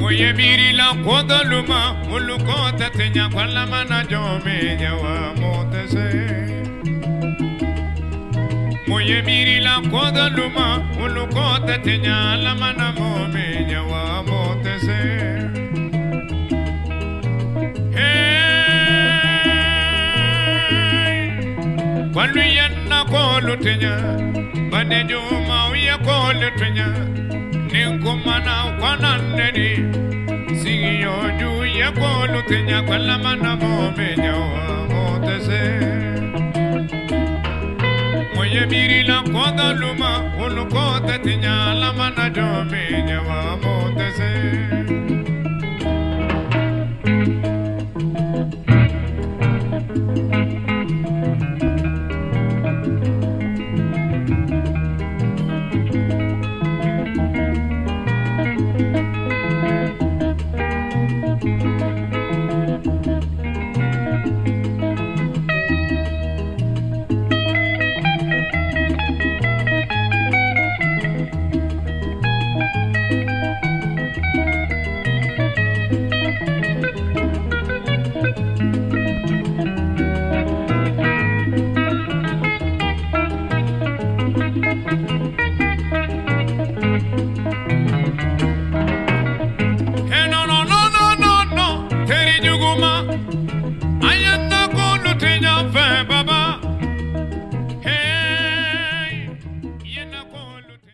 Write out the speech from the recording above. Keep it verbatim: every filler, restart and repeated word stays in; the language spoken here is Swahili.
Moye miri la koda luma ulukota tenya kwala mana jome nyawa motese. Moye miri la koda luma ulukota tenya la mana mome nyawa motese. Hey, kwalu yana kolu tenya, bane juma uya kolu tenya. Ninkumana kwanandeni Sigiyo ju ye kolu tenya Kwala mana mome nyawa motese. Moye miri la koda luma Ulu kota tenya la mana jome